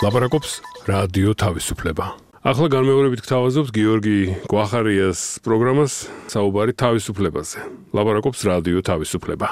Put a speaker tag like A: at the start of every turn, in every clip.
A: ლაპარაკობს რადიო თავისუფლება. ახლა განმეორებით გთავაზობთ გიორგი გვახარიას პროგრამას საუბარი თავისუფლებაზე. ლაპარაკობს რადიო თავისუფლება.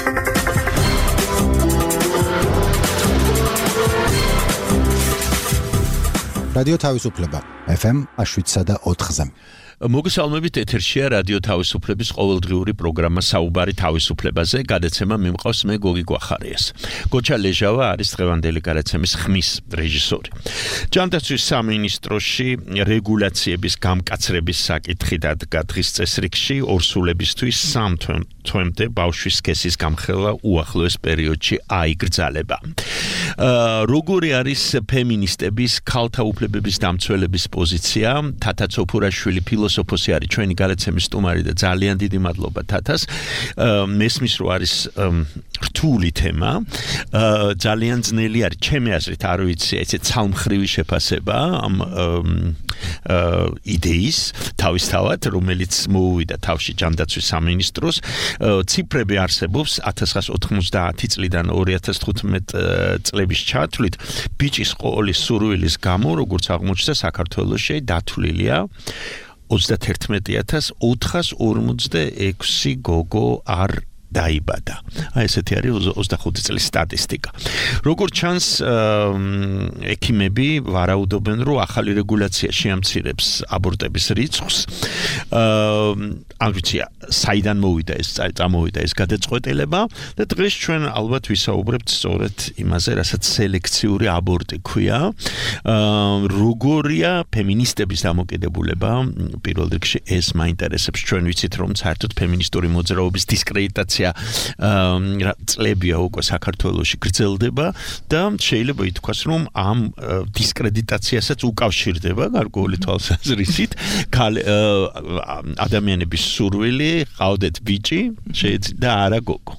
B: რადიო თავისუფლება FM 7.4-ზე.
C: მოგესალმებით, ეთერშია რადიო თავისუფლების ყოველდღიური პროგრამა საუბარი თავისუფლებაზე. გადაცემა მიმყავს მე გოგი გვახარიას. გოჩა ლეჟავა არის დღევანდელი გადაცემის ხმის რეჟისორი. ჯანდაცვის სამინისტროში რეგულაციების გამკაცრების საკითხი დადგა დღის წესრიგში ორსულებისთვის 3 თვემდე ბავშვის სქესის გამხელა უახლოეს პერიოდში აიგრძალება. როგორი არის ფემინისტების ქალთა უფლებების დამცველების პოზიცია? თათა ცოფურაშვილი ფილოსოფოსი არის ჩვენი გადაცემის სტუმარი და ძალიან დიდი მადლობა თათას. მესმის რომ არის რთული თემა, ძალიან ძნელი არის ჩემი აზრით, არ ვიცი, ესე ცალმხრივი შეფასება ამ იდეის თავისთავად, რომელიც მოუვიდა თავში ჯანდაცვის სამინისტროს. ციფრები არსებობს 1990 წლიდან 2015 წლების ჩათვლით ბიჭის ყოლის სურვილის გამო, როგორც აღმოჩნდა, საქართველოში დათვლილია 31446 გოგო არ დაიბადა. აი ესეთი არის 25 წლის სტატისტიკა. როგორც ჩანს, ექიმები ვარაუდობენ, რომ ახალი რეგულაცია შეამცირებს აბორტების რიცხვს. არ ვიცი, საიდან წამოვიდა ეს გადაწყვეტილება და დღეს ჩვენ ალბათ ვისაუბრებთ სწორედ იმაზე, რასაც სელექციური აბორტი ქვია. როგორია ფემინისტების დამოკიდებულება? პირველ რიგში ეს მაინტერესებს. ჩვენ ვიცით, რომ საერთოდ ფემინისტური მოძრაობის დისკრედიტაცია წლებია უკვე საქართველოში გრძელდება და შეიძლება ითქვას, რომ ამ დისკრედიტაციასაც უკავშირდება გარკვეული თვალსაზრისით ადამიანების სურვილი, ყავდეთ ბიჭი, შეიძლება და არა გოგო.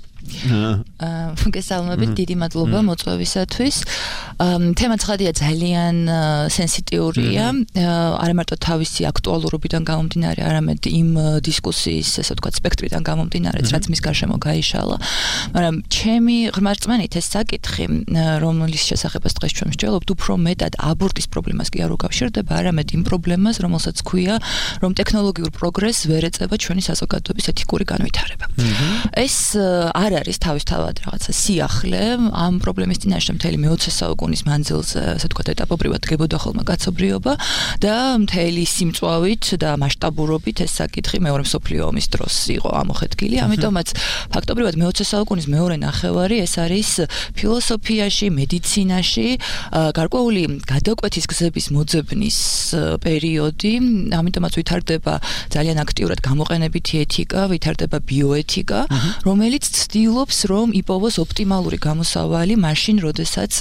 D: მოგესალმებით, დიდი მადლობა მოწვევისათვის. თემა ცხადია, ძალიან სენსიტიურია, არა მარტო თავისი აქტუალურობიდან გამომდინარე, არამედ იმ დისკუსიის, ესე ვთქვათ, სპექტრიდან გამომდინარე, რაც მის გარშემო გაიშალა. მაგრამ ჩემი ღრმა რწმენით ეს საკითხი, რომლის შესახებაც დღეს ჩვენ ვსჯელობთ, უფრო მეტად აბორტის პრობლემას კი არ უკავშირდება, არამედ იმ პრობლემას, რომელსაც ქვია, რომ ტექნოლოგიურ პროგრესს ვერ ეწევა ჩვენი საზოგადოების ეთიკური განვითარება. ეს არ არის თავისთავად რაღაცა სიახლე, ამ პრობლემის წინაშე მთელი მე-20 საუკუნის მანძილზე, ასე ვთქვათ, ეტაპობრივად დგებოდა ხოლმე კაცობრიობა და მთელი სიმწვავით და მასშტაბურობით ეს საკითხი მეორე მსოფლიო ომის დროს იყო ამოხეთკილი. ამიტომაც ფაქტობრივად მე-20 საუკუნის მეორე ნახევარი ეს არის ფილოსოფიაში, მედიცინაში გარკვეული გადაკვეთის გზების მოძებნის პერიოდი. ამიტომაც ვითარდება ძალიან აქტიურად გამოყენებითი ეთიკა, ვითარდება ბიოეთიკა, რომელიც ცდილობს, რომ იპოვოს ოპტიმალური გამოსავალი მაშინ, როდესაც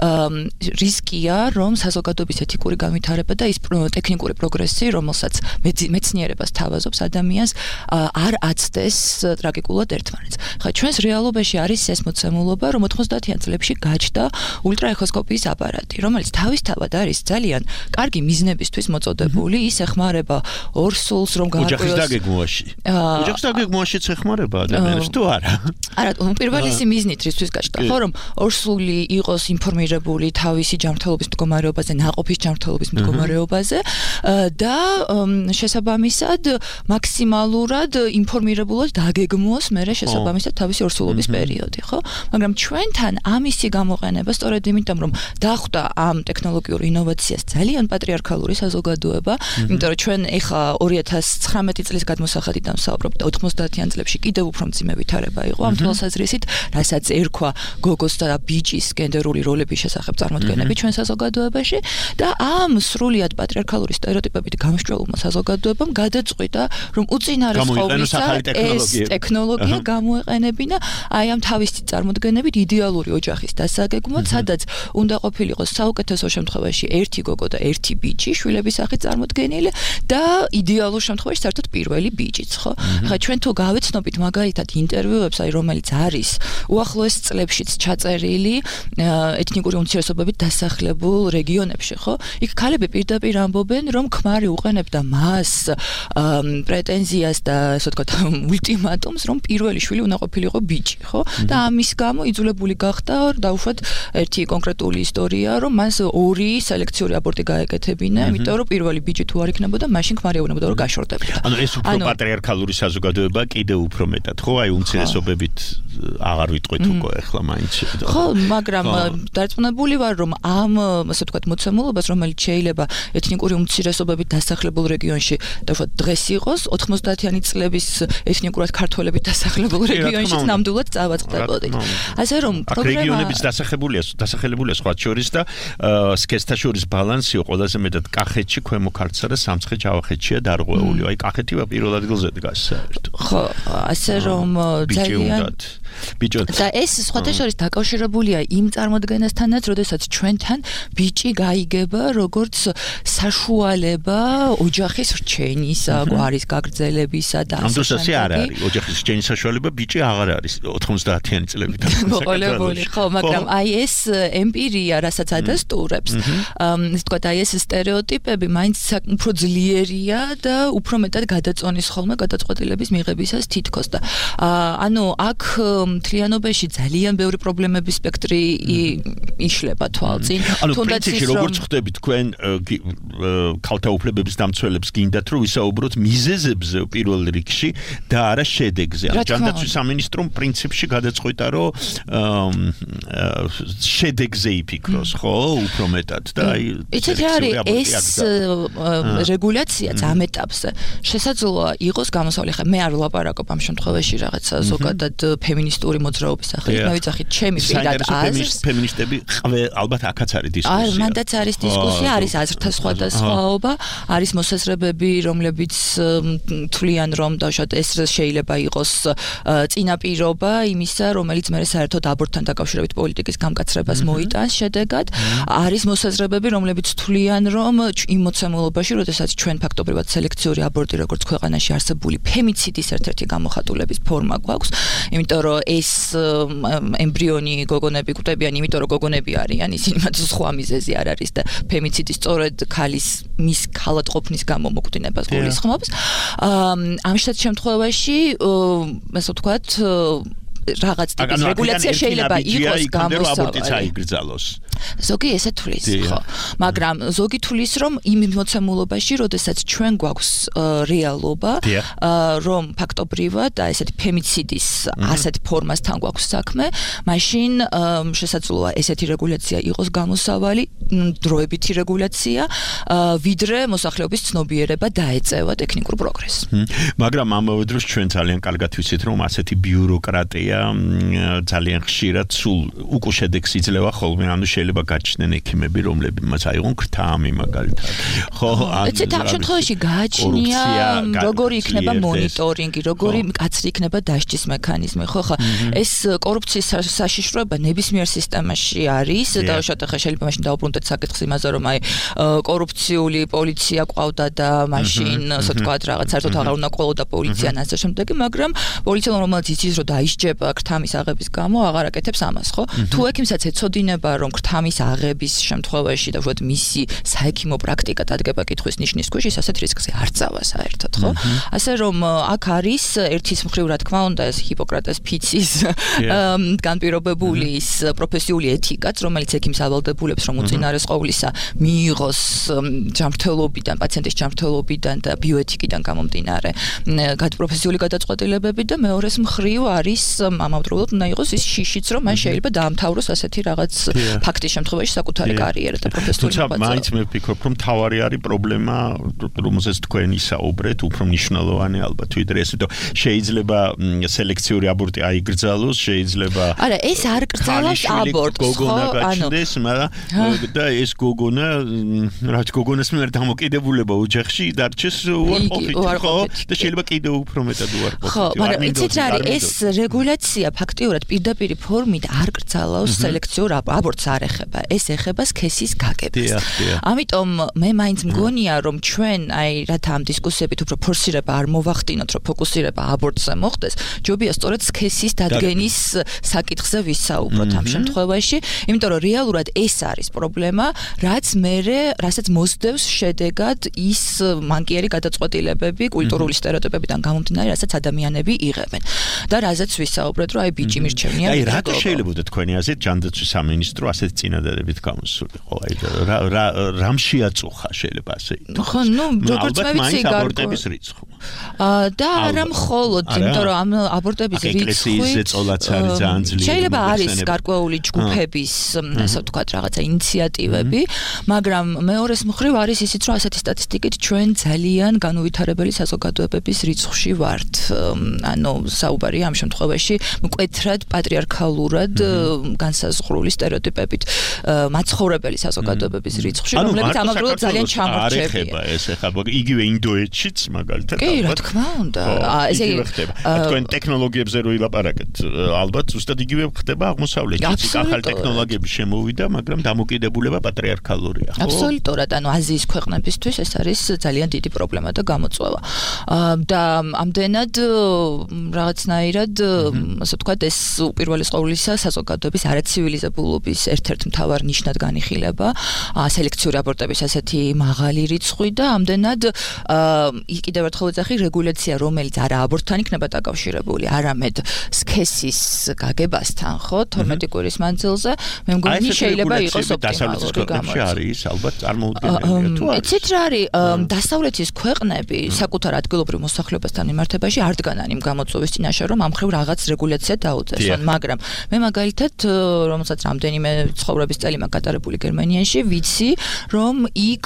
D: რისკია, რომ საზოგადოების ეთიკური განვითარება და ის ტექნიკური პროგრესი, რომელსაც მეცნიერებას თავაზობს ადამიანს, არ აცდეს ტრაგიკულად ერთმანეთს. ხა ჩვენს რეალობაში არის ეს მოცემულობა, რომ 90-იან წლებში გაჩნდა ულტრაეხოსკოპიის აპარატი, რომელიც თავისთავად არის ძალიან კარგი მიზნებისთვის მოწოდებული, ის ეხმარება ორსულს, რომ
C: ოჯახის დაგეგმვაში. ოჯახის დაგეგმვაშიც ეხმარება ადამიანებს თუ არა?
D: არა, პირველისი მიზნით რისთვის გაჩნდა, ხო, რომ ორსული იყოს ინფორმირებული თავისი ჯანმრთელობის მდგომარეობაზე, ნაყოფის ჯანმრთელობის მდგომარეობაზე და შესაბამისად მაქსიმალურად ინფორმირებულად დაგეგმოს მერე შესაბამისად თავისი ორსულობის პერიოდი, ხო? მაგრამ ჩვენთან ამისი გამოყენება სწორედ იმიტომ, რომ დახვდა ამ ტექნოლოგიურ ინოვაციას ძალიან პატრიარქალური საზოგადოება, იმიტომ რომ ჩვენ ეხლა 2019 წლის გადმოსახადიდან ვსაუბრობთ და 90-იან წლებში კიდევ უფრო მძიმე ვითარება იყო ამ თვალსაზრისით, რასაც ერქვა გოგოს და ბიჭის გენდერული როლების შესახებ წარმოდგენები ჩვენ საზოგადოებაში და ამ სრულიად პატრიარქალური სტერეოტიპებით გამსჭვალულმა საზოგადოებამ გადაწყვიტა, რომ უწინარესყოვლისა ეს ტექნოლოგია გამოეყენებინა აი ამ თავისი წარმოდგენებით იდეალური ოჯახის დასაგეგმვად, სადაც უნდა ყოფილიყო საუკეთესო შემთხვევაში ერთი გოგო და ერთი ბიჭი, შვილების სახით წარმოდგენილი და იდეალურ შემთხვევაში საერთოდ პირველი ბიჭიც, ხო? ხა ჩვენ თუ გავეცნობით მაგალითად ინტერვიუებს, აი რომელიც არის უახლოეს წლებშიც ჩაწერილი ეთნიკური უმცირესობებით დასახლებულ რეგიონებში, ხო? იქ ქალები პირდაპირ ამბობენ, რომ ქმარი უყენებდა მას პრეტენზიას და ასე ვთქვათ, ულტიმატუმს, რომ პირველი შვილი უნდა ყოფილიყო ბიჭი, ხო? და ამის გამო იძულებული გახდა დაუშვათ ერთი კონკრეტული ისტორია, რომ მას 2 სელექციური აბორტი გაეკეთებინა, იმიტომ რომ პირველი ბიჭი თუ არ იქნებოდა, მაშინ ქმარი ეუბნებოდა, რომ გაშორდებოდა.
C: ანუ ეს უფრო პატრიარქალური საზოგადოება კიდევ უფრო მეტად, ხო? აი უმცირესობებით აღარ ვიტყვით უკვე ახლა მაინც.
D: ხო, მაგრამ დარწმუნებული ვარ, რომ ამ ასე ვთქვათ მოცემულობას, რომელიც შეიძლება ეთნიკური უმცირესობებით დასახლებულ რეგიონში, დაუშვათ დღეს იყოს 90-იანი წლების ეთნიკურად ქართველებით დასახლებულ რეგიონში ნამდვილად წავაწყდებოდით. ასე რომ
C: რეგიონების დასახელებულია სხვა შორის და სქესთა შორის ბალანსიო ყველაზე მეტად კახეთში, ქვემო ქართლსა და სამცხე ჯავახეთშია დარღვეული. აი კახეთი პირველ ადგილზე დგას საერთოდ.
D: ხო, ასე რომ ძალიან
C: ბიჭო
D: და ეს სხვათა შორის დაკავშირებულია იმ წარმოდგენასთანაც, როდესაც ჩვენთან ბიჭი გაიგება როგორც საშუალება ოჯახის რჩენის, გვარის გაგრძელებისა და
C: ამ დროს ასე არ არის. ოჯახის რჩენის საშუალება ბიჭი აღარ არის 90-იანი წლებით.
D: მოყოლებული, ხო, მაგრამ აი ეს ემპირია, რასაც ადასტურებს, ისე ვთქვათ, აი ეს სტერეოტიპები მაინც უფრო ძლიერია და უფრო მეტად გადაწონის ხოლმე გადაწყვეტილების მიღებისას თითქოს და ანუ აქ მთლიანობაში ძალიან ბევრი პრობლემების სპექტრი იშლება თვალწინ.
C: ანუ პრინციპში როგორც ხდებით თქვენ ქალთა უფლებების დამცველებს გინდათ რომ ვისაუბროთ მიზეზებზე პირველ რიგში და არა შედეგზე. ჯანდაცვის სამინისტრომ პრინციპში გადაწყვიტა რომ შედეგზე იფიქროს, ხო, უფრო მეტად და აი
D: იცით რა არის ეს რეგულაციაც ამ ეტაპზე შესაძლოა იყოს გამოსავალი. ხა მე არ ვლაპარაკობ ამ შემთხვევაში რაღაცა ზოგადად ფემინისტური მოძრაობის სახით. მე ვიცახით ჩემი პირად აზრს.
C: ფემინისტები ალბათ აქაც არის დისკუსია.
D: არ, მანდაც არის დისკუსია, არის აზრთა სხვადასხვაობა, არის მოსაზრებები, რომლებიც თვლიან, რომ დაუშვათ ეს შეიძლება იყოს წინაპირობა იმისა, რომელიც მე საერთოდ აბორტთან დაკავშირებით პოლიტიკის გამკაცრებას მოიტანს შედეგად. არის მოსაზრებები, რომლებიც თვლიან, რომ იმ მოცემულობაში, როდესაც ჩვენ ფაქტობრივად სელექციური აბორტი როგორც ქვეყანაში არსებული ფემიციდის ერთ-ერთი გამოხატულების ფორმა გვაქვს, იმიტომ რომ ეს ემბრიონი გოგონები კვდებიან, იმიტომ რომ გოგონები არიან, ისინი მათ სხვა მიზეზი არ არის და ფემიციდი სწორედ ქალის მის ქალად ყოფნის გამო მოგვდინებას გულისხმობს. ამ შემთხვევაში, ასე ვთქვათ, რაღაც ტიპის რეგულაცია შეიძლება იყოს
C: გამოსავალი.
D: ზოგი ესე თulis, ხო. მაგრამ ზოგი თulis, რომ იმ მოცემულობაში, როდესაც ჩვენ გვაქვს რეალობა, რომ ფაქტობრივად და ესეთი ფემიციდის ასეთ ფორმასთან გვაქვს საქმე, მაშინ შესაძლოა ესეთი რეგულაცია იყოს გამოსავალი, დროებითი რეგულაცია, ვიდრე მოსახლეობის ცნობიერება დაეწევა ტექნიკურ პროგრესს.
C: მაგრამ ამავე დროს ჩვენ ძალიან კარგად ვიცით, რომ ასეთი ბიუროკრატია ძალიან ხშირად სულ უკუ შედეგს იძლევა ხოლმე, ანუ შეიძლება გაჩნდნენ ექიმები, რომლებიც აიღონ ქრთამი მაგალითად. ხო,
D: ეცეთ ამ შემთხვევაში გააჩნია როგორი იქნება მონიტორინგი, როგორი მკაცრი იქნება დასჯის მექანიზმი, ხო ხა ეს კორუფციის საშიშროება ნებისმიერ სისტემაში არის და შოთა ხა შეიძლება მაშინ დაუბრუნდეთ საკითხს იმაზე, რომ აი კორუფციული პოლიცია ყავდა და მაშინ ასე ვთქვათ რაღაც საერთოდ აღარ უნდა ყოლოდა პოლიცია ასე შემდეგი, მაგრამ პოლიცია რომელიც იცის რომ დაისჯება ქრთამის აღების გამო აღარ აკეთებს ამას, ხო? თუ ექიმსაც ეცოდინება რომ ქრთამის აღების შემთხვევაში და ვთქვათ მისი საექიმო პრაქტიკა დადგება კითხვის ნიშნის ქვეშ, ის ასეთ რისკზე არ წავა საერთოდ, ხო? ასე რომ აქ არის ერთის მხრივ რა თქმა უნდა ეს ჰიპოკრატეს ფიცის განპირობებული ის პროფესიული ეთიკაც, რომელიც ექიმს ავალდებულებს რომ უწინარეს ყოვლისა მიიღოს ჯანმრთელობიდან, პაციენტის ჯანმრთელობიდან და ბიოეთიკიდან გამომდინარე პროფესიული გადაწყვეტილებები და მეორეს მხრივ არის ამავდროულად უნდა იყოს ის შიშიც, რომ მან შეიძლება დაამთავროს ასეთი რაღაც ფაქტის შემთხვევაში საკუთარი კარიერა და პროფესიული
C: მოღვაწეობა. თუმცა მაინც მე ვფიქრობ, რომ თავარი არის პრობლემა, რომელზეც თქვენ ისაუბრეთ, უფრო მნიშვნელოვანი ალბათ ვიდრე ეს, რომ შეიძლება სელექციური აბორტი აიგრძალოს, შეიძლება
D: არა, ეს არ კრძალავს აბორტს, ხო?
C: გაჩნდეს, მაგრამ და ეს გოგონა, რაც გოგონას მიერ დამოკიდებულება ოჯახში დარჩეს უარყოფით, ხო? და შეიძლება კიდევ უფრო მეტად უარყოფით.
D: ხო, მაგრამ იცით რა არის ეს რეგულაცია ოპერაცია ფაქტიურად პირდაპირი ფორმით არ კრძალავს სელექციურ აბორტს არ ეხება. ეს ეხება სქესის გაგებას. ამიტომ მე მაინც მგონია რომ ჩვენ აი რათა ამ დისკუსიებით უფრო ფორსირება არ მოვახდინოთ, რომ ფოკუსირება აბორტზე მოხდეს, ჯობია სწორედ სქესის დადგენის საკითხზე ვისაუბროთ ამ შემთხვევაში, იმიტომ რომ რეალურად ეს არის პრობლემა, რასაც მოსდევს შედეგად ის მანკიერი გადაწყვეტილებები, კულტურული სტერეოტიპებიდან გამომდინარე, რასაც ადამიანები იღებენ. და რაზეც ვისაუბრეთ, რომ აი ბიჭი მირჩევნია.
C: აი რატო შეიძლება თქვენი აზრით ჯანდაცვის სამინისტრო ასეთ წინადადებით გამოსულიყო? აი რამ შეაწუხა შეიძლება ასე ითქვას?
D: ხო, როგორც მე ვიცი,
C: აბორტების რიცხვი.
D: და არა მხოლოდ, იმიტომ რომ ამ აბორტების რიცხვი
C: ეკლესიის ზეწოლაც არის ძალიან ძლიერი.
D: შეიძლება არის გარკვეული ჯგუფების, ასე ვთქვათ, რაღაცა ინიციატივები, მაგრამ მეორეს მხრივ არის ისიც, რომ ასეთი სტატისტიკით ჩვენ ძალიან განუვითარებელი საზოგადოებების რიცხვში ვართ. ანუ საუბარია ამ შემთხვევაში მკვეთრად პატრიარქალურად განსაზღვრული სტერეოტიპებით მაცხოვრებელი საზოგადოებების რიცხვში, რომლებიც ამავდროულად ძალიან ჩამორჩებია.
C: არ ეხება ეს ეხება იგივე ინდოეთშიც მაგალითად.
D: კი, რა თქმა უნდა.
C: ესე იგი ხდება. თქვენ ტექნოლოგიებზე რო ილაპარაკეთ, ალბათ ზუსტად იგივე ხდება აღმოსავლეთში. ახალი ტექნოლოგიები შემოვიდა, მაგრამ დამოკიდებულება პატრიარქალურია, ხო?
D: აბსოლუტურად, ანუ აზიის ქვეყნებისთვის ეს არის ძალიან დიდი პრობლემა და გამოწვევა. და ამდენად რაღაცნაირად, ასე ვთქვათ, ეს უპირველეს ყოვლისა საზოგადოების არაცივილიზებულობის ერთ-ერთ მთავარ ნიშნად განიხილება, სელექციური აბორტების ასეთი მაღალი რიცხვი და ამდენად კიდევ ერთხელ ვეძახი რეგულაცია, რომელიც არა აბორტთან იქნება დაკავშირებული, არამედ სქესის გაგებასთან, ხო, 12 კვირის მანძილზე, მე მგონი შეიძლება იყოს ოპტიმალური გამოწვევა.
C: არის ალბათ წარმოუდგენელია თუ არის.
D: ეცეთ რა არის, დასავლეთის ქვეყნები საკუთარ ადგილობრივ მოსახლეობასთან მიმართებაში არ დგანან იმ გამოწვევის წინაშე, რომ ამ მხრივ რაღაც რეგულაცია დაუწესონ, მაგრამ მე მაგალითად, რომელსაც რამდენიმე ცხოვრების წელი მაქვს გატარებული გერმანიაში, ვიცი, რომ იქ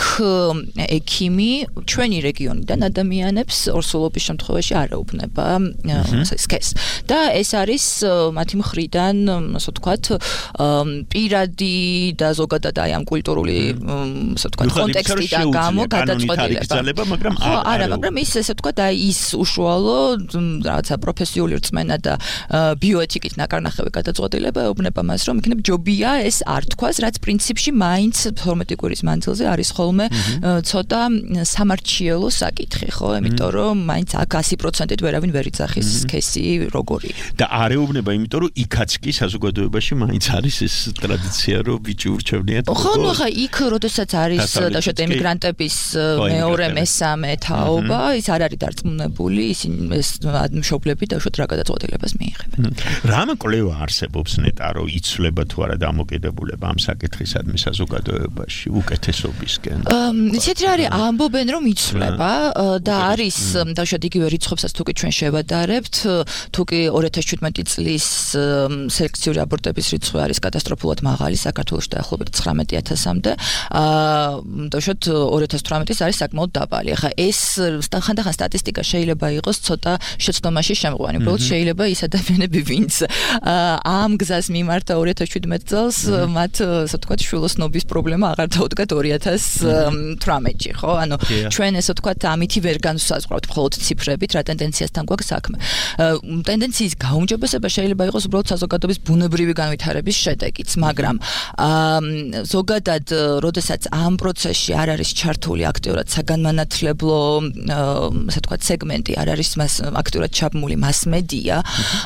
D: ექიმი ჩვენი რეგიონიდან ადამიანებს ორსულობის შემთხვევაში არ ეუბნება სქესს. და ეს არის მათი მხრიდან, ასე ვთქვათ, პირადი და ზოგადად აი ამ კულტურული, ასე ვთქვათ, კონტექსტიდან გამო გადაწყვეტილება. ხო, არა, მაგრამ ის ასე ვთქვათ, აი ის უშუალო რაღაცა პროფესიული რწმენა და ბიოეთიკით ნაკარნახევი გადაწყვეტილება ეუბნება მას, რომ იქნებ ჯობია ეს არ თქვას, რაც პრინციპში მაინც 12 კვირის მანძილზე არის ხოლმე ცოტა სამარჩიელო საკითხი, ხო? იმიტომ რომ მაინც აქ 100%-ით ვერავინ ვერ იძახის სქესი როგორია.
C: და არ ეუბნება, იმიტომ რომ იქაც კი საზოგადოებაში მაინც არის ეს ტრადიცია, რომ ბიჭი ურჩევნია.
D: ხო, ნუ ხა იქ როდესაც არის დაუშვათ ემიგრანტების მეორე მესამე თაობა, ის არ არის დარწმუნებული, ისინი ეს მშობლები დაუშვათ რა გადაწყვეტილებას მიიღებენ.
C: რამ კვლევა არსებობს ნეტა, რომ იცვლება თუ არა დამოკიდებულება ამ საკითხისადმი საზოგადოებაში უკეთესობისკენ?
D: ისეთ რა არის, ამბობენ რომ იცვლება და არის დაუშვათ იგივე რიცხვებსაც თუ კი ჩვენ შევადარებთ, თუ კი 2017 წლის სელექციური აბორტების რიცხვი არის კატასტროფულად მაღალი საქართველოში დაახლოებით 19,000-მდე. დაუშვათ 2018-ის არის საკმაოდ დაბალი. ახლა ეს ხანდახან სტატისტიკა შეიძლება იყოს ცოტა შეცდომაში შემღვანი. უბრალოდ შეიძლება ის ადამიანები, ვინც ამ გზას მიმართა 2017 წელს, მათ ასე ვთქვათ, შვილოსნობის პრობლემა აღარ დაუდგათ 2018-ში, ხო? ანუ ჩვენ ესე ვთქვათ, ამითი ვერ განსაზღვრავთ მხოლოდ ციფრებით, რა ტენდენციასთან გვაქვს საქმე. ტენდენციის გაუმჯობესება შეიძლება იყოს უბრალოდ საზოგადოების ბუნებრივი განვითარების შედეგიც, მაგრამ ზოგადად, როდესაც ამ პროცესში არ არის ჩართული აქტიურად საგანმანათლებლო, ასე ვთქვათ, სეგმენტი, არ არის აქტიურად ჩაბმული მასმედია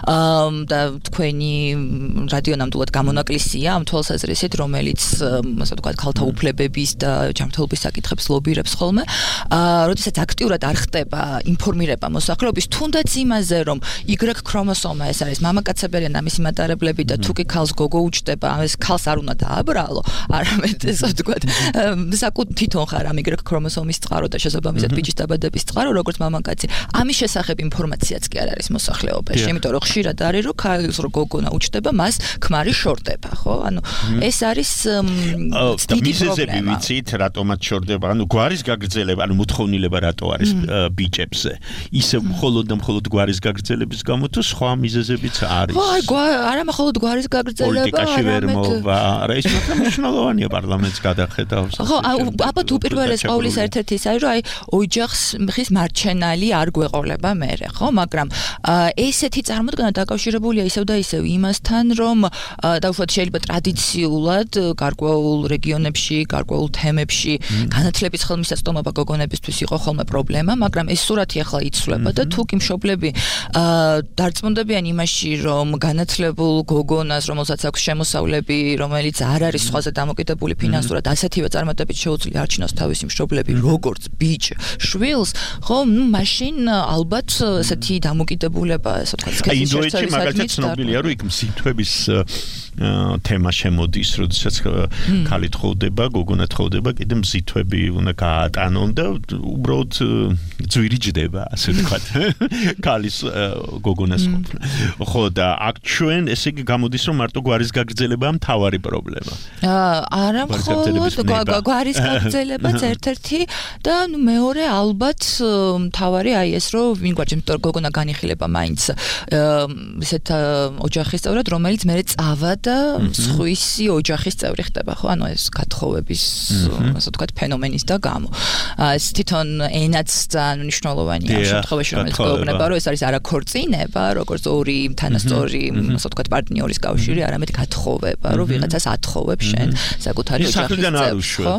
D: და თქვენი რადიო ნამდვილად გამონაკლისია ამ თვალსაზრისით, რომელიც, ასე ვთქვათ, ქალთა უფლებების და ჯანმრთელობის საკითხებს ლობირებს ხოლმე, როდესაც აქტიურად არ ხდება ინფორმირება მოსახლეობის, თუნდაც იმაზე, რომ Y ქრომოსომა ეს არის მამაკაცები და მისი მატარებლები და თუ კი ქალს გოგო უჩდება, ეს ქალს არ უნდა დააბრალო, არამედ ესე ვთქვათ, საკუთარ თვითონ ხარ ამ Y ქრომოსომის წყარო და შესაბამისად ბიჭის დაბადების წყარო, როგორც მამაკაცი. ამის შესახებ ინფორმაციაც კი არ არის მოსახლეობაში, იმიტომ რომ ხშირად არის, რომ ქალს რო გოგონა უჩდება, მას ქმარი შორდება, ხო? ანუ ეს არის დიდი პრობლემა.
C: ვიცით, რატომაც შორდება, ანუ გვარის გაგრძელება, ანუ მოთხოვნილება რატო არის ბიჭებზე. ისე მხოლოდ და მხოლოდ გვარის გაგრძელების გამო თუ სხვა მიზეზებიც არის.
D: არა მხოლოდ გვარის გაგრძელება,
C: არა ის მნიშვნელოვანია პარლამენტს გადახედავს.
D: ხო, აბა თუ პირველეს ყოვლის ერთ-ერთი ის არის, რომ აი ოჯახს ხის მარჩენალი არ გვეყოლება მერე, ხო, მაგრამ ესეთი წარმოდგენა დაკავშირებულია ისევ და ისევ იმასთან, რომ დაუშვათ შეიძლება ტრადიციულად გარკვეულ რეგიონებში, გარკვეულ თემებში განათლების ხელმისაწვდომობა გოგონებისთვის იყო ხოლმე პრობლემა, მაგრამ ეს სურათი ახლა იცვლება და თუ კი მშობლები დარწმუნდებიან იმაში, რომ განათლებულ გოგონას, რომელსაც აქვს შემოსავლები, რომელიც არ არის სხვაზე დამოკიდებული ფინანსურად, ასეთივე წარმატებით შეუძლია არჩინოს თავისი მშობლები, როგორც ბიჭ შვილს, ხო, მაშინ ალბათ ესეთი დამოკიდებულება, ასე ვთქვათ, სქესის
C: ინდოეთში მაგალითად ცნობილია, რომ იქ მზითვების თემა შემოდის, როდესაც ქალი თხოვდება, გოგონა თხოვდება, კიდე მზითვები უნდა გაატანონ და უბრალოდ ძვირი ჯდება, ასე ვთქვათ, ქალის გოგონას ყოფნა. ხო და აქ ჩვენ ესე იგი გამოდის, რომ მარტო გვარის გაგრძელებაა მთავარი პრობლემა.
D: არა მხოლოდ გვარის გაგრძელებაც ერთ-ერთი და მეორე ალბათ მთავარი აი ეს რომ ვინგვარჯი გოგონა განიხილება მაინც ესეთ ოჯახის წევრად, რომელიც მე წავა და სხვისი ოჯახის წევრი ხდება, ხო? ანუ ეს გათხოვების ასე ვთქვათ ფენომენის და გამო. ეს თვითონ ენაც ძალიან მნიშვნელოვანია ამ შემთხვევაში, რომელიც გვეუბნება, რომ ეს არის არა ქორწინება, როგორც ორი თანასწორი, ასე ვთქვათ პარტნიორის კავშირი, არამედ გათხოვება, რომ ვიღაცას ათხოვებ შენ საკუთარი ოჯახის წევრს, ხო?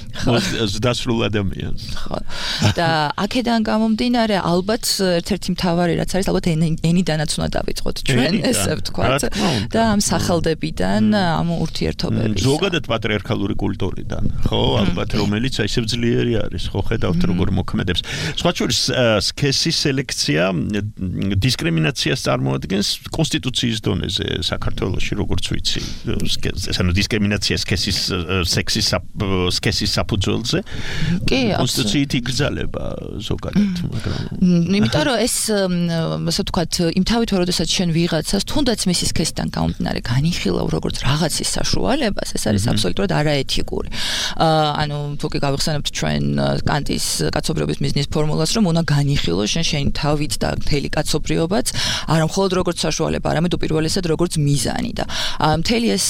C: დასრულ ადამიანს.
D: ხო. და აქედან გამომდინარე, ალბათ ერთ-ერთი მთავარი რაც არის, ალბათ ენიდანაც უნდა დავიწყოთ ჩვენ, ესე ვთქვათ, და ამ სახელდებიდან, ამ ურთიერთობების.
C: ზოგადად პატრიარქალური კულტურიდან, ხო, ალბათ რომელიც აი ესე ძლიერი არის, ხო, ხედავთ როგორ მოქმედებს. სხვა შორის სქესის სელექცია დისკრიმინაციას წარმოადგენს კონსტიტუციის დონეზე საქართველოში, როგორც ვიცი. ანუ დისკრიმინაცია სექსის საფუძველზე.
D: კი,
C: კონსტიტუციით იგრძელება ზოგადად, მაგრამ
D: იმიტომ რომ ეს ასე ვთქვათ, იმთავით როდესაც შენ ვიღაცას თუნდაც მისი სქესიდან გამომდინარე განიხილავ როგორც რაღაცის საშუალებას, ეს არის აბსოლუტურად არაეთიკური. ანუ თუ კი გავიხსენებთ ჩვენ კანტის კაცობრიობის მიზნის ფორმულას, რომ უნდა განიხილო შენი თავით და მთელი კაცობრიობაც, არა მხოლოდ როგორც საშუალება, არამედ უპირველესად როგორც მიზანი და მთელი ეს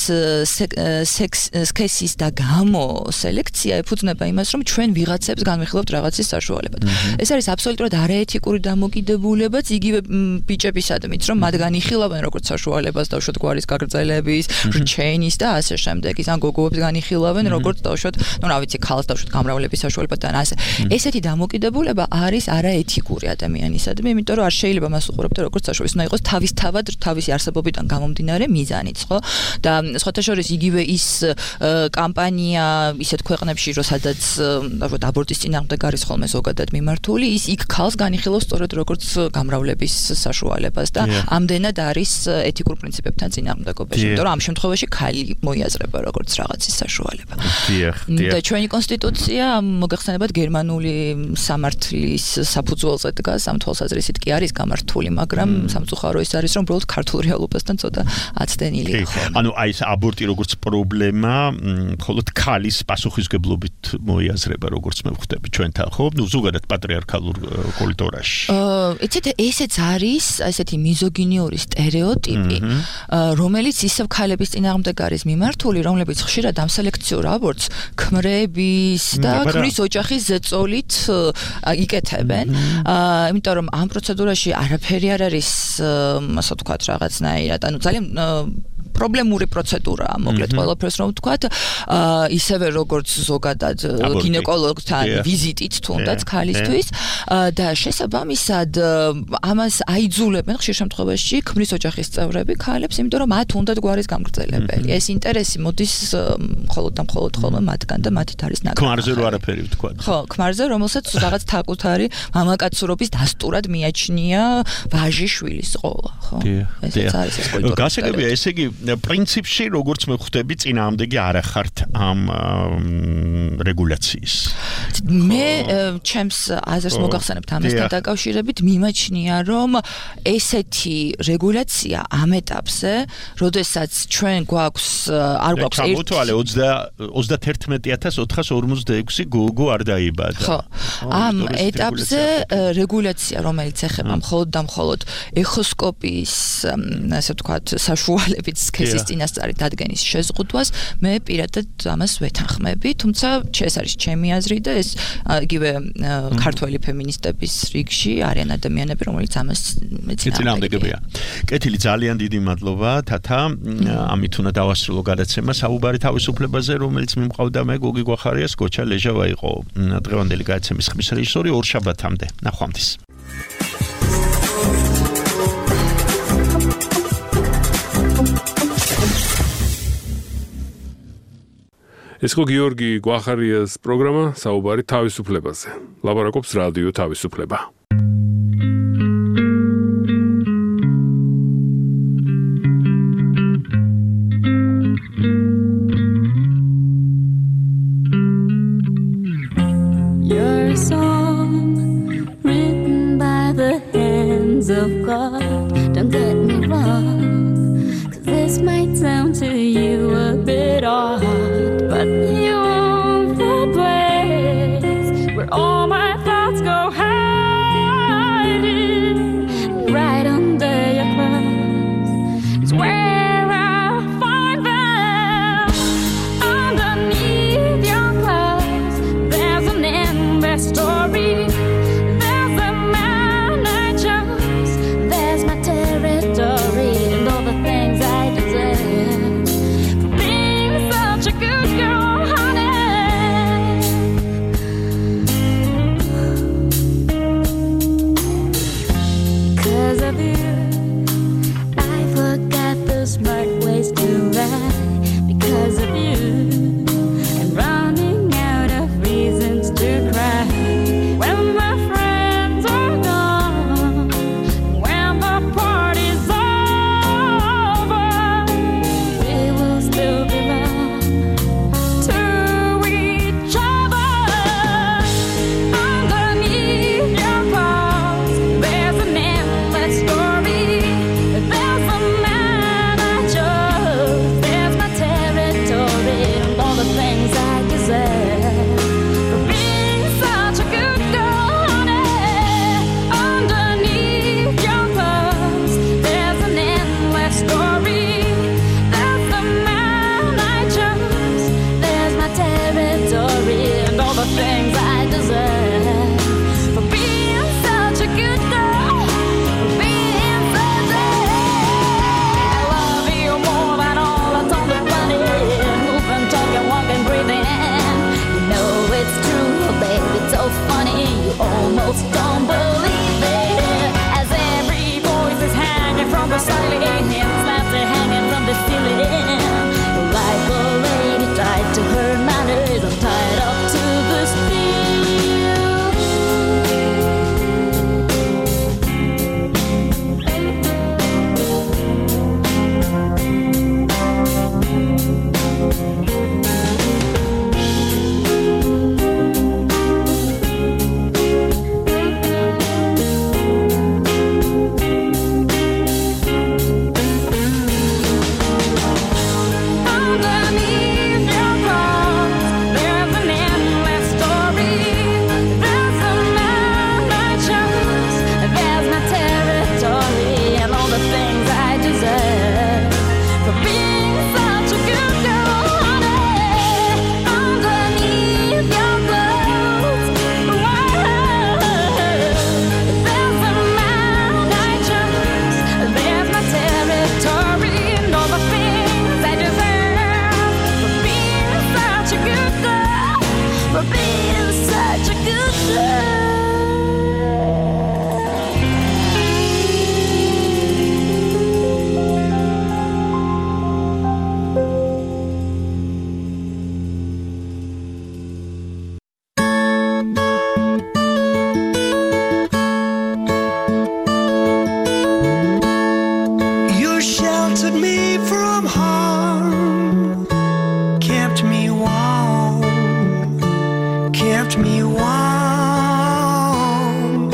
D: სქესის და გამო სელექცია ეფუძნება იმას, რომ ჩვენ ვიღაცებს განვიხილავთ რაღაცის საშუალებად. ეს არის აბსოლუტურად არაეთიკური დამოკიდებულებაც იგივე ბიჭებისადმით, რომ მათ განიხილავენ როგორც საშუალებას დაუშვათ გვარის გაგრძელების, რჩენის და ასე შემდეგ. ის ან გოგოებს განიხილავენ როგორც დაუშვათ, ну, რა ვიცი, ქალს დაუშვათ გამრავლების საშუალებად და ასე. ესეთი დამოკიდებულება არის არაეთიკური ადამიანისადმი, იმიტომ რომ არ შეიძლება მას უყურებდე როგორც საშუალებას. უნდა იყოს თავისთავად თავისი არსებობიდან გამომდინარე მიზანიც, ხო? და სხვათა შორის იგივე ის კამპანია ისეთ ქვეყნებში, სადაც დაუშვათ აბორტის წინააღმდეგ არის ხოლმე ზოგადად მიმართული, ის იქ ქალს განიხილავს სწორედ როგორც გამრავლების საშუალებას და ამდენად არის ეთიკურ პრინციპებთან წინააღმდეგობაში, იმიტომ რომ ამ შემთხვევაში ქალი მოიაზრება როგორც რაღაცის საშუალება. და ჩვენი კონსტიტუცია მოგეხსენებათ გერმანული სამართლის საფუძველზე დგას, ამ თვალსაზრისით კი არის გამართული, მაგრამ სამწუხარო ის არის, რომ უბრალოდ ქართულ რეალობასთან ცოტა აცდენილია.
C: ანუ აი ეს აბორტი როგორც პრობლემა, მხოლოდ ქალის პასუხისგებლობით მოიაზრება, როგორც მე ვხვდები ჩვენთან, ხო? ნუ ზოგადად პატრიარქალურ კულტურაში.
D: იცით, ესეც არის ესეთი მიზოგინიური სტერეოტიპი, რომელიც ისევ ქალების წინააღმდეგ არის მიმართული, რომლებიც ხშირად ამ სელექციურ აბორტს ქმრების და ქმრის ოჯახის ზეწოლით იკეთებენ. იმიტომ რომ ამ პროცედურაში არაფერი არ არის, ასე ვთქვათ, რაღაცნაირად, ანუ ძალიან პრობლემური პროცედურაა, მოკლედ ყველაფერს რომ ვთქვათ, ისევე როგორც ზოგადად გინეკოლოგთან ვიზიტით თუნდაც ქალისთვის და შესაბამისად ამას აიძულებენ ხშირ შემთხვევაში ქმრის ოჯახის წევრები ქალებს, იმიტომ რომ მათ უნდათ გვარის გამგრძელებელი. ეს ინტერესი მოდის მხოლოდ და მხოლოდ ხოლმე მათგან და მათით არის ნაკლებად.
C: ქმარზე რო არაფერი ვთქვათ.
D: ხო, ქმარზე, რომელსაც რაღაც თაკუთარი მამაკაცურობის დასტურად მიაჩნია ვაჟი შვილის ყოლა, ხო? ესეც არის ეს კულტურა.
C: გასაგებია, ესე იგი პრინციპში როგორც მე ხვდები წინააღმდეგი არ ახართ ამ რეგულაციის.
D: მე ჩემს აზრს მოგახსენებთ ამასთან დაკავშირებით, მიმაჩნია რომ ესეთი რეგულაცია ამ ეტაპზე, როდესაც ჩვენ გვაქვს არ გვაქვს 31456 გოგო არ დაიბადა. ხო, ამ ეტაპზე რეგულაცია, რომელიც ეხება მხოლოდ და მხოლოდ ეხოსკოპიის, ასე ვთქვათ, საშუალებით სქესის წინასწარი დადგენის შეზღუდვას, მე პირადად ამას ვეთანხმები, თუმცა ეს არის ჩემი აზრი და ეს იგივე ქართველი ფემინისტების რიგში არიან ადამიანები, რომელიც ამას
C: მეცინააღმდეგებია. კეთილი, ძალიან დიდი მადლობა, თათა. ამით უნდა დავასრულო გადაცემა საუბარი თავისუფლებაზე, რომელიც მიმყავდა მე გოგი გვახარიას, გოჩა ლეჟავა იყო დღევანდელი გადაცემის ხმის რეჟისორი. ორ შაბათამდე. ნახვამდის.
A: ეს ხო გიორგი გვახარიას პროგრამა საუბარი თავისუფლებაზე. ლაპარაკობს რადიო თავისუფლება.
E: You're a song written by the hands of God. Don't get me wrong, 'cause this might sound to you a bit odd, but you're the place where all my thoughts go hiding. Right under your clothes is where I find them. Underneath your clothes, there's an endless story. There's a man I chose. There's my territory and all the things I deserve for being such a good girl, honey. 'Cause of you, I forgot the smart ways to lie. Because of you, I'm running out of reasons to cry. When my friends are gone, when the party's over, we will still belong to each other. Underneath your clothes, there's an endless story. There's a man I chose. There's my territory and all the things I deserve for being such a good girl, honey. Underneath your clothes, there's an endless story. There's the man I chose. There's my territory and all the things I deserve for being such a good girl, for being such a. I love you more than all that's on the planet. Moving, talking, walking, breathing. You know it's true, baby. It's so funny. You almost don't believe it. As every voice is hanging from the ceiling, slabs are hanging from the ceiling. Like a lady tied to her manners, I'm tied up to the steel. Underneath your clothes, there's an endless story. There's a man I chose. There's my territory and all the things I deserve for being such a good girl, honey. Underneath your clothes, there's a man I chose. There's my territory and all the things I deserve for being such a good girl, for being such a good girl.
F: You sheltered me from heart kept me warm, kept me warm.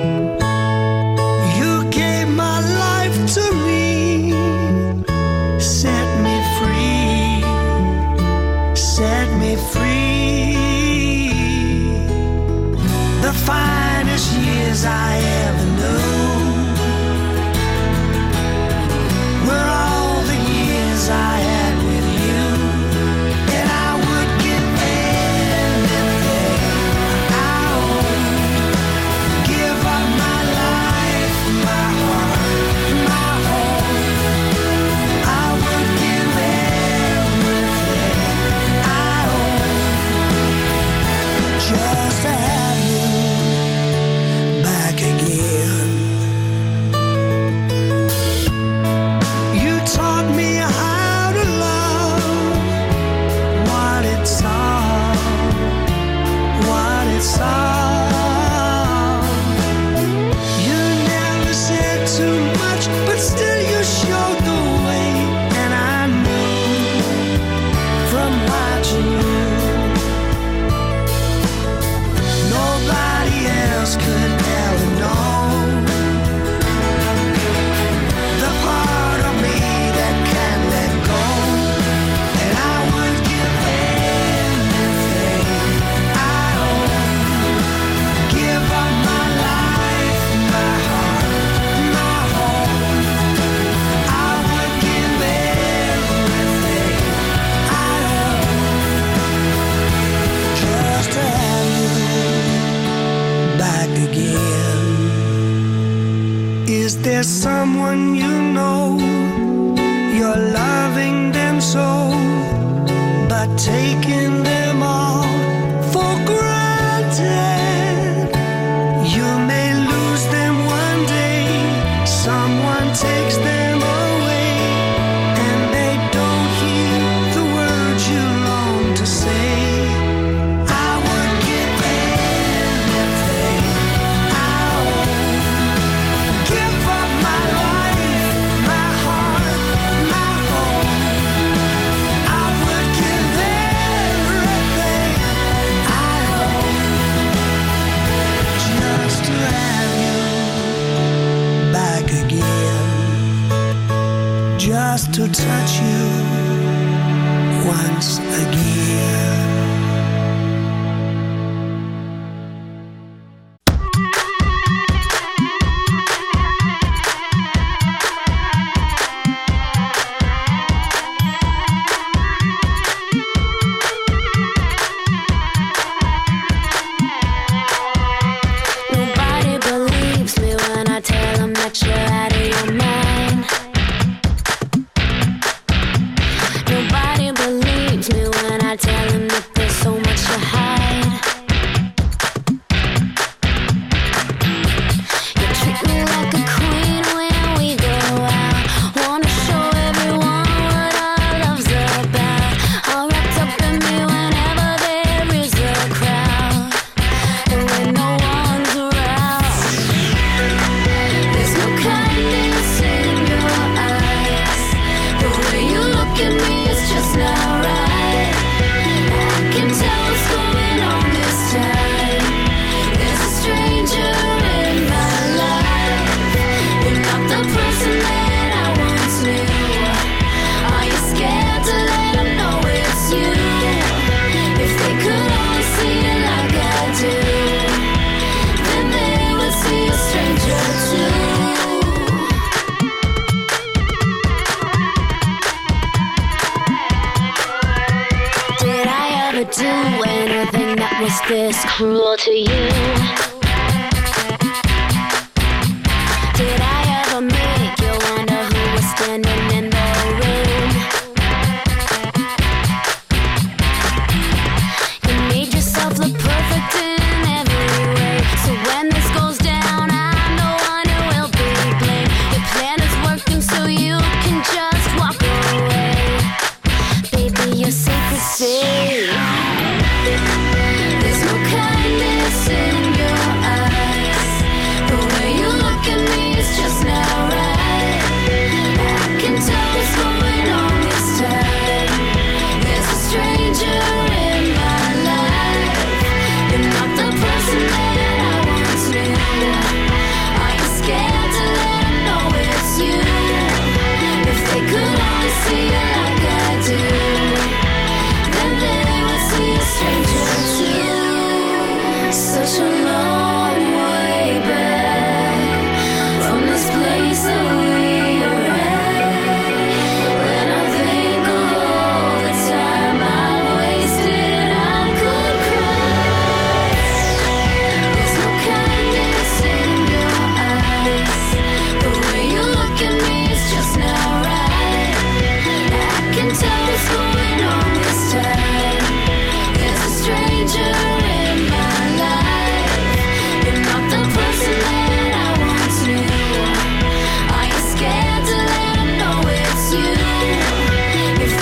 F: You gave my life to me, set me free, set me free. The finest years I ever knew were all the years I had with you, and I would give everything I own, give up my life, my heart, my home. I would give everything I own just to have you back again. You taught me how to love what it's all, what it's all. You never said too much, but still you showed the way, and I knew from watching you nobody else could ever know the part of me that can't let go. And I would give everything I own, give up my life, my heart, my home. I would give everything I own just to have you back again. Is there someone you know, you're loving them so, but taking them all for granted? You may lose them one day, someone takes them away, and they don't hear the words you long to say. I would give everything I own, give up my life, my heart, my home. I would give everything I own just to have you back again, just to touch you once again.
E: Nobody believes me when I tell them that you're out of your mind. Nobody believes me when I tell them that there's so much to hide. You treat me like a queen when we go out. Wanna show everyone what our love's about. All wrapped up in me whenever there is a crowd, and when no one's around. There's no kindness in your eyes. The way you look at me is just not right. I can tell what's going on this time. There's a stranger in my life. You're not the person that I once knew. Are you scared to let them know it's you? If they could only see it like I do, then they would see a stranger too. Did I ever do anything that was this cruel to you? Did I ever make you wonder who was standing in the room? You made yourself look perfect in every way, so when this goes down, I'm the one who will be blamed. Your plan is working, so you can just walk away. Baby, you're safe to say. There's no kindness in your eyes. The way you look at me is just not right. I can tell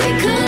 E: we could